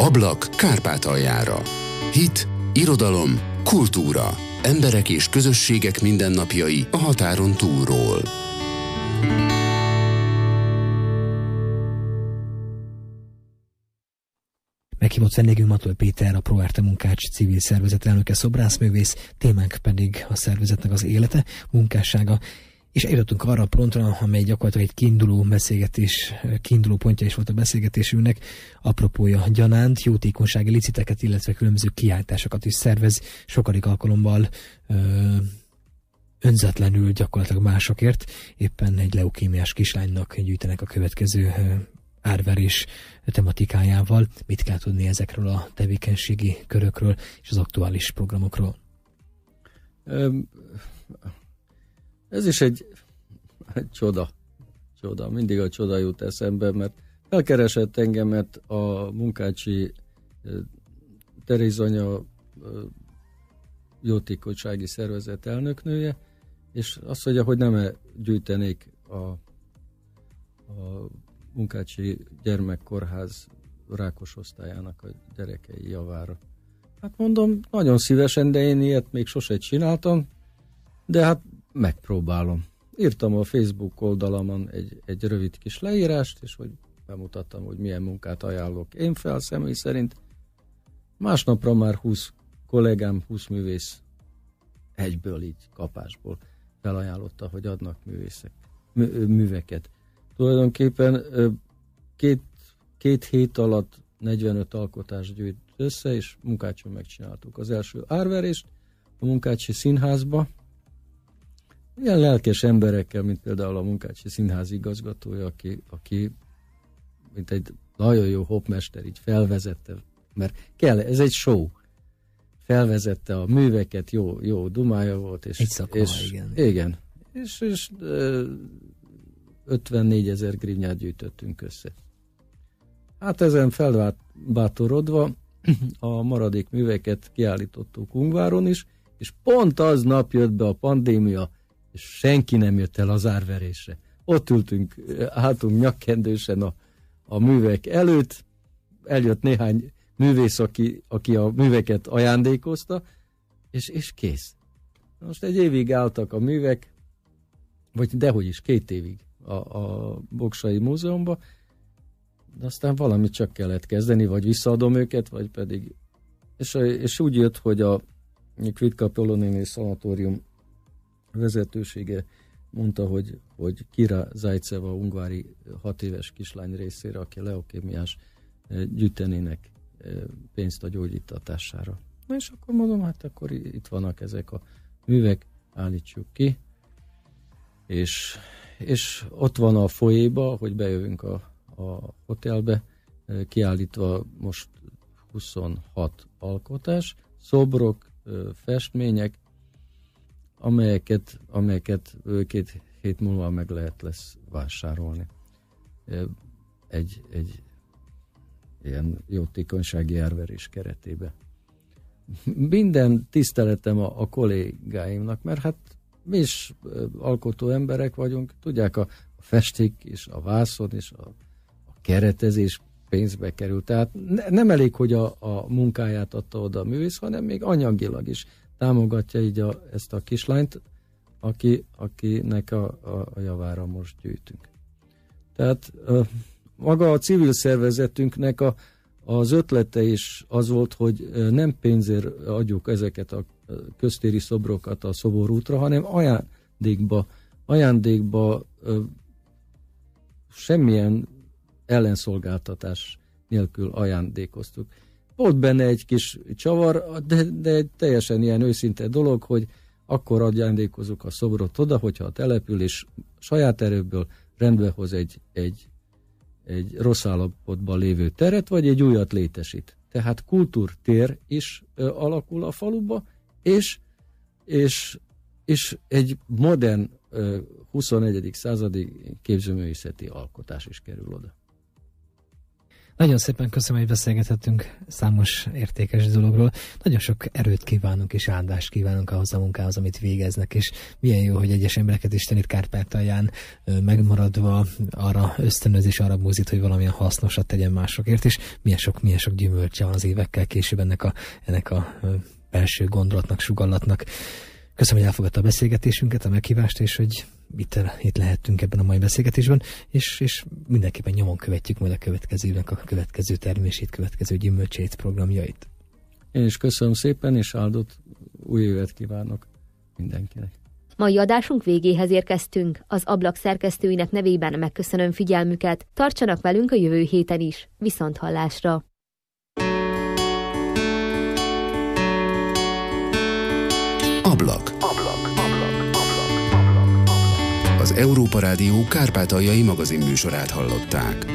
Ablak Kárpátaljára. Hit, irodalom, kultúra. Emberek és közösségek mindennapjai a határon túlról. Meghívott vendégünk Matol Péter, a ProArte Munkács civil szervezet elnöke, szobrászművész, témánk pedig a szervezetnek az élete, munkássága, és eljutottunk arra a pontra, amely gyakorlatilag egy kiinduló beszélgetés, kiinduló pontja is volt a beszélgetésünknek, apropója gyanánt, jótékonysági liciteket, illetve különböző kiáltásokat is szervez, sokadik alkalommal ö, önzetlenül gyakorlatilag másokért, éppen egy leukémiás kislánynak gyűjtenek a következő ö, árverés tematikájával. Mit kell tudni ezekről a tevékenységi körökről és az aktuális programokról? Um, ez is egy, egy csoda. Csoda. Mindig a csoda jut eszembe, mert felkeresett engemet a munkácsi Terézanya jótékonysági szervezet elnöknője, és azt mondja, hogy nem gyűjtenék a, a Munkácsi Gyermekkórház rákos osztályának a gyerekei javára. Hát mondom, nagyon szívesen, de én ilyet még sose csináltam, de hát megpróbálom. Írtam a Facebook oldalamon egy, egy rövid kis leírást, és hogy bemutattam, hogy milyen munkát ajánlok én fel személy szerint. Másnapra már húsz kollégám, húsz művész egyből így kapásból felajánlotta, hogy adnak művészek, mű, műveket. Tulajdonképpen két, két hét alatt negyvenöt alkotást gyűjt össze, és Munkácson megcsináltuk az első árverést a Munkácsi Színházba. Ilyen lelkes emberekkel, mint például a Munkácsi Színház igazgatója, aki, aki mint egy nagyon jó hopmester, így felvezette, mert kell, ez egy show. Felvezette a műveket, jó, jó dumája volt. És, egy szakma, és, igen. Igen. És, és ötvennégyezer grivnyát gyűjtöttünk össze. Hát ezen felbátorodva a maradék műveket kiállítottuk Ungváron is, és pont aznap jött be a pandémia, és senki nem jött el az árverésre. Ott ültünk, álltunk nyakkendősen a, a művek előtt, eljött néhány művész, aki, aki a műveket ajándékozta, és, és kész. Most egy évig álltak a művek, vagy dehogy is, két évig a, a Bogsai Múzeumban, de aztán valamit csak kellett kezdeni, vagy visszaadom őket, vagy pedig... És, és úgy jött, hogy a Kvitka Polonini Szanatórium vezetősége mondta, hogy, hogy Kira Zajceva, ungvári hat éves kislány részére, aki leukémiás, gyűjtenének pénzt a gyógyítatására. Na és akkor mondom, hát akkor itt vannak ezek a művek, állítsuk ki, és, és ott van a foyéba, hogy bejövünk a, a hotelbe, kiállítva most huszonhat alkotás, szobrok, festmények, amelyeket, amelyeket két hét múlva meg lehet lesz vásárolni. Egy, egy ilyen jótékonysági árverés keretében. Minden tiszteletem a, a kollégáimnak, mert hát mi is alkotó emberek vagyunk, tudják, a, a festék és a vászon és a, a keretezés pénzbe kerül. Tehát ne, nem elég, hogy a, a munkáját adta oda a művész, hanem még anyagilag is támogatja így a, ezt a kislányt, aki, akinek a, a, a javára most gyűjtünk. Tehát maga a civil szervezetünknek a, az ötlete is az volt, hogy nem pénzért adjuk ezeket a köztéri szobrokat a szoborútra, hanem ajándékba, ajándékba semmilyen ellenszolgáltatás nélkül ajándékoztuk. Volt benne egy kis csavar, de, de egy teljesen ilyen őszinte dolog, hogy akkor ajándékozunk a szobrot oda, hogyha a település saját erőből rendbe hoz egy, egy, egy rossz állapotban lévő teret, vagy egy újat létesít. Tehát kultúrtér is ö, alakul a faluba, és, és, és egy modern ö, huszonegyedik századi képzőművészeti alkotás is kerül oda. Nagyon szépen köszönöm, hogy beszélgethettünk számos értékes dologról. Nagyon sok erőt kívánunk és áldást kívánunk ahhoz a munkához, amit végeznek, és milyen jó, hogy egyes embereket Isten itt Kárpátalján megmaradva arra ösztönöz, arra mozdít, hogy valamilyen hasznosat tegyen másokért, és milyen sok, milyen sok gyümölcse van az évekkel később ennek a, ennek a belső gondolatnak, sugallatnak. Köszönöm, hogy elfogadta a beszélgetésünket, a meghívást, és hogy itt, itt lehettünk ebben a mai beszélgetésben, és, és mindenképpen nyomon követjük majd a következőnek a következő termését, következő gyümölcsét, programjait. Én is köszönöm szépen, és áldott új évet kívánok mindenkinek. Mai adásunk végéhez érkeztünk. Az Ablak szerkesztőinek nevében megköszönöm figyelmüket. Tartsanak velünk a jövő héten is. Viszonthallásra! Ablak. Ablak. Ablak. Ablak. Az Európa Rádió kárpátaljai magazinműsorát hallották.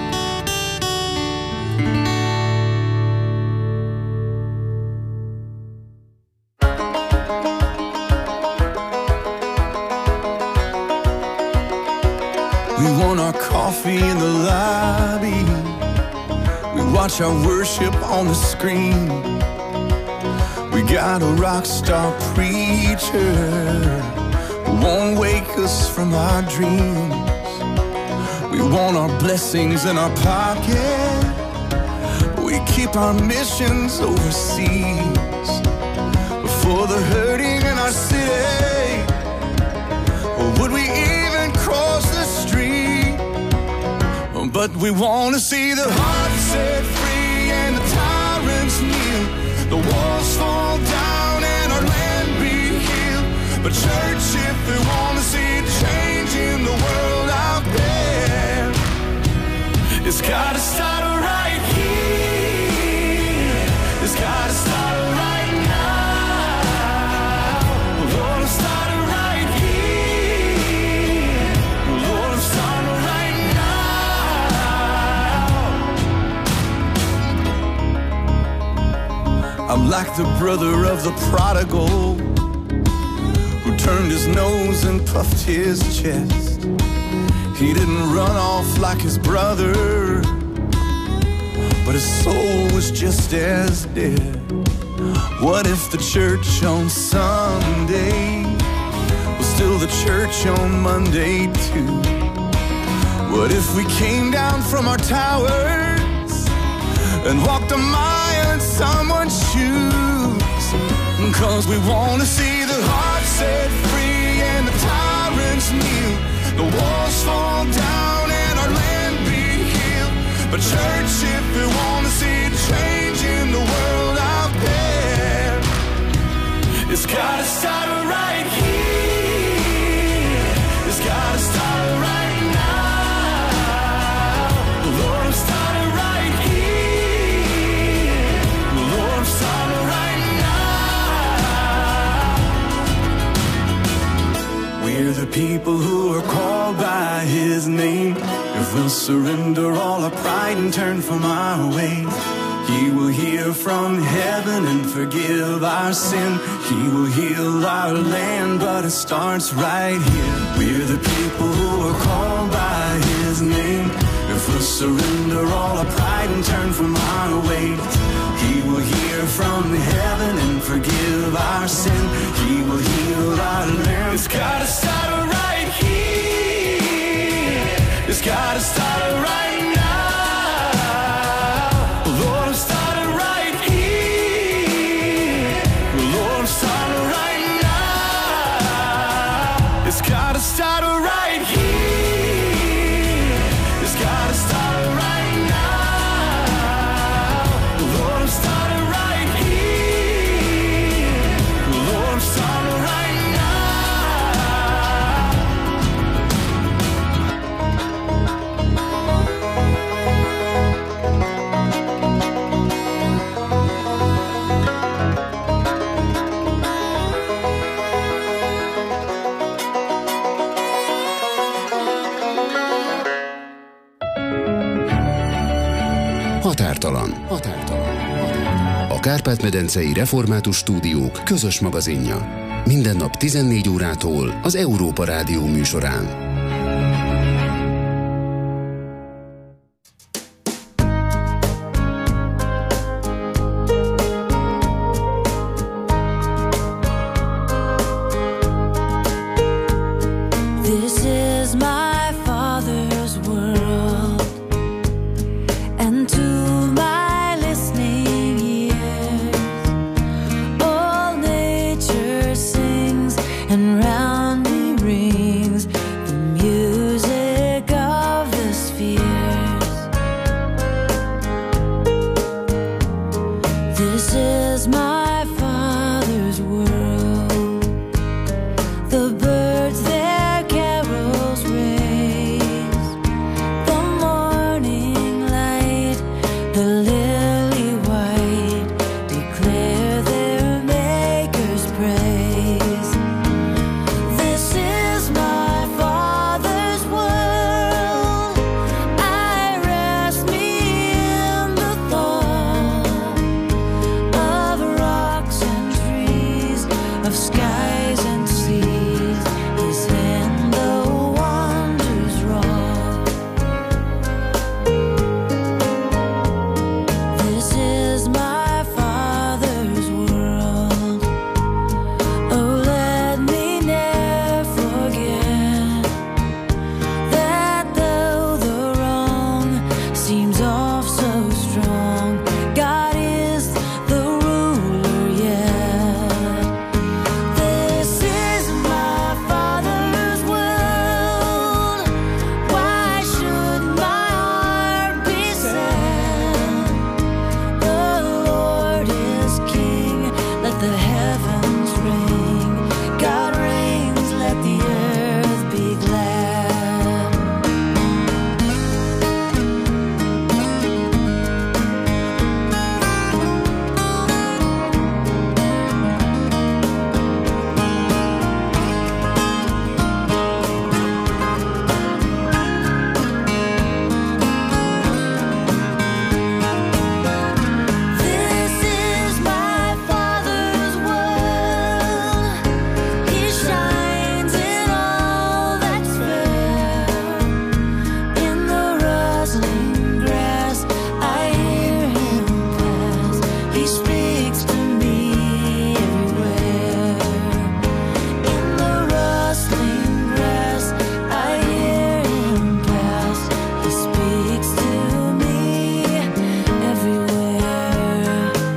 We want our coffee in the lobby. We watch our worship on the screen. We got a rock star preacher who won't wake us from our dreams. We want our blessings in our pocket. We keep our missions overseas. For the hurting in our city, or would we even cross the street? But we want to see the heart set free and the tyrants kneel. The walls fall down and our land be healed. But church, if we want to see change in the world out there, it's gotta start right here. It's gotta start right now. Lord, I'm starting right here. Lord, I'm starting right now. I'm like the brother of the prodigal who turned his nose and puffed his chest. He didn't run off like his brother, but his soul was just as dead. What if the church on Sunday was still the church on Monday too? What if we came down from our towers and walked a mile in someone's shoes? Cause we want to see the heart set free and the tyrants kneel. The walls fall down and our land be healed. But church, if we want to see change in the world out there, it's gotta start right here. It's gotta start right now. Lord, I'm starting right here. Lord, I'm starting right now. We're the people who are called by His name. If we'll surrender all our pride and turn from our ways, He will hear from heaven and forgive our sin. He will heal our land, but it starts right here. We're the people who are called by His name. If we'll surrender all our pride and turn from our ways, He will hear from heaven and forgive our sin. He will heal our land. It's gotta start right here. It's gotta start right now. Lord, I'm starting right here. Lord, I'm starting right now. It's gotta start right here. It's gotta start right now. Lord, I'm starting right here. Lord, I'm starting right now. Határtalan. Határtalan. A Kárpát-medencei Református Stúdiók közös magazinja. Minden nap tizennégy órától az Európa Rádió műsorán. This is my Father's world, and to my listening ears, all nature sings, and round me rings the music of the spheres. This is my Father's world. The birds their carols raise, the morning light, the lily white declare their Maker's praise. This is my Father's world. I rest me in the thought of rocks and trees, of skies and seas. His hand the wonders wrought. This is my Father's world. Oh, let me never forget that though the wrong seems off so strong, God is the ruler yet. This is my Father's world. Why should my heart be sad? The Lord is King, let the heavens ring. God reigns, let the earth be glad. This is my Father's world. He shines in all that's fair. In the rustling grass, I hear him pass. He speaks to me everywhere. In the rustling grass, I hear him pass. He speaks to me everywhere.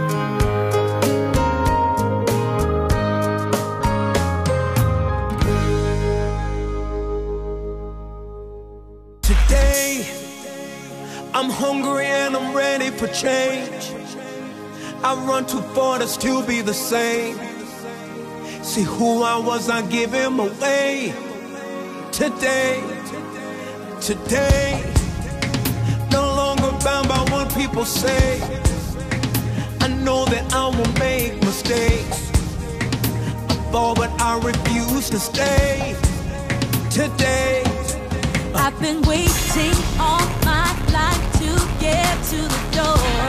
Today, I'm hungry and I'm ready for change. I run too far to still be the same. See who I was, I give him away. Today, today, no longer bound by what people say. I know that I will make mistakes. I fall, but I refuse to stay. Today, I've been waiting all my life to get to the door.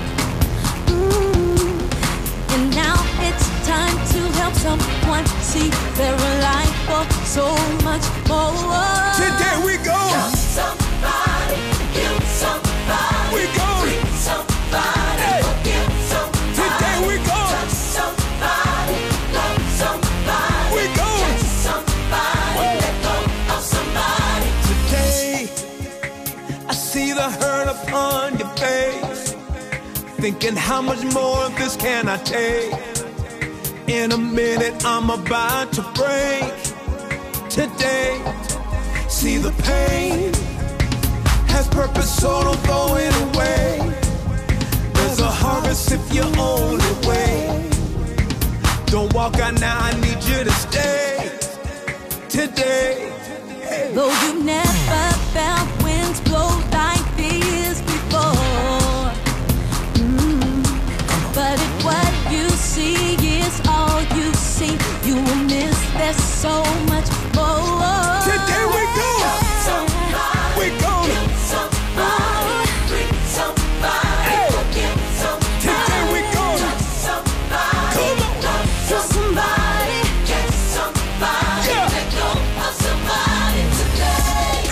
Ooh. And now it's time to help someone see their life for so much more. today we go. Love somebody, heal somebody, We go. free somebody, Hey. forgive somebody, Today we go. touch somebody, love somebody, We go. catch somebody, let go of somebody. Today, I see the hurt upon your face, thinking how much more of this can I take? In a minute, I'm about to break. Today, see the pain has purpose, so don't throw it away. There's a harvest if you only wait. Don't walk out now, I need you to stay. Today, Though you never felt winds blow like this before, mm. But if what you see is all you see, you will miss there's so much more. today we go. We go. Somebody, free somebody, Hey. forgive somebody, Today we go. touch somebody, Come on. love somebody, catch somebody, Yeah. let go of somebody today.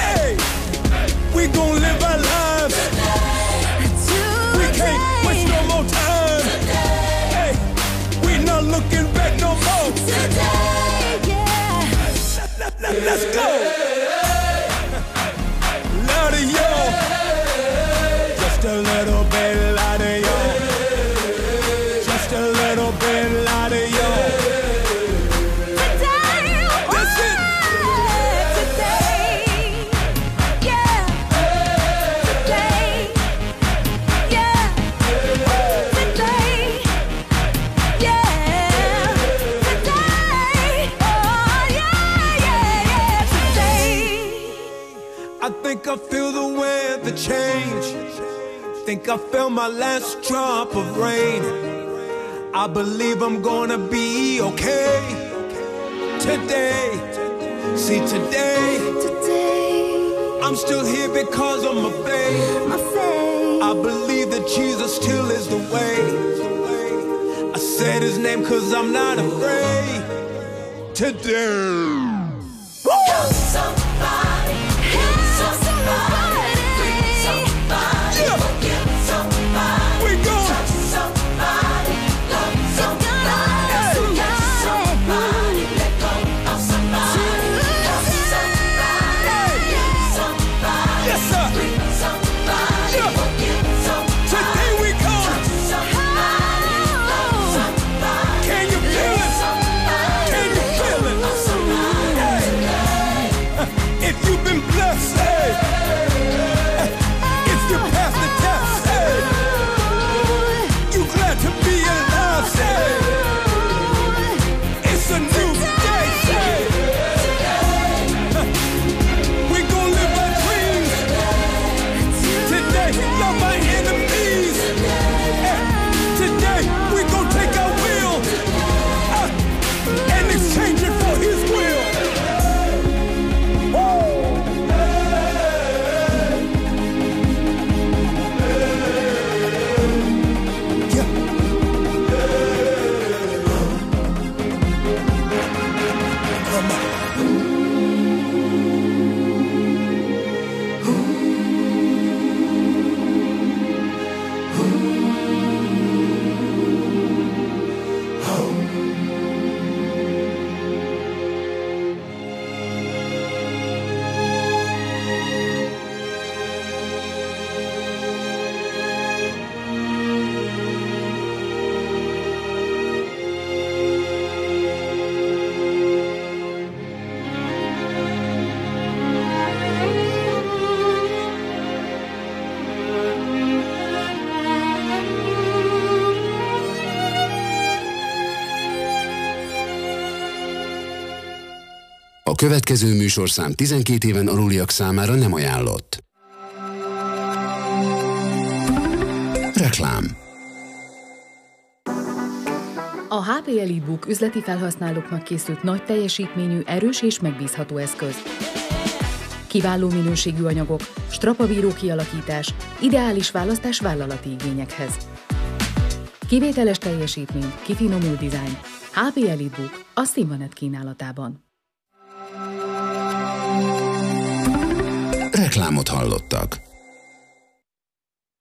I think I feel the weather change. Think I felt my last drop of rain. I believe I'm gonna be okay today. See today, today I'm still here because of my faith. My faith. I believe that Jesus still is the way. I said his name cause I'm not afraid today. Help somebody, help somebody, free somebody, yeah. Forgive somebody, we go. Touch somebody, love somebody, yes, somebody, let go of somebody, help somebody, get somebody, yes, sir. Free somebody, yeah. Forgive somebody, today we come. Touch somebody, love somebody, can you feel it? Somebody, can you feel it? If you've been blessed, hey, if you passed the test, hey, you glad to be alive, say, it's a new day, say, we gon' live our dreams today, love my enemies, today we gon' take our will uh, and exchange it for his will. A következő műsorszám tizenkét éven aluliak számára nem ajánlott. Reklám. A há pé EliteBook üzleti felhasználóknak készült nagy teljesítményű, erős és megbízható eszköz. Kiváló minőségű anyagok, strapabíró kialakítás, ideális választás vállalati igényekhez. Kivételes teljesítmény, kifinomult dizájn. há pé EliteBook a Simonet kínálatában. Reklámot hallottak.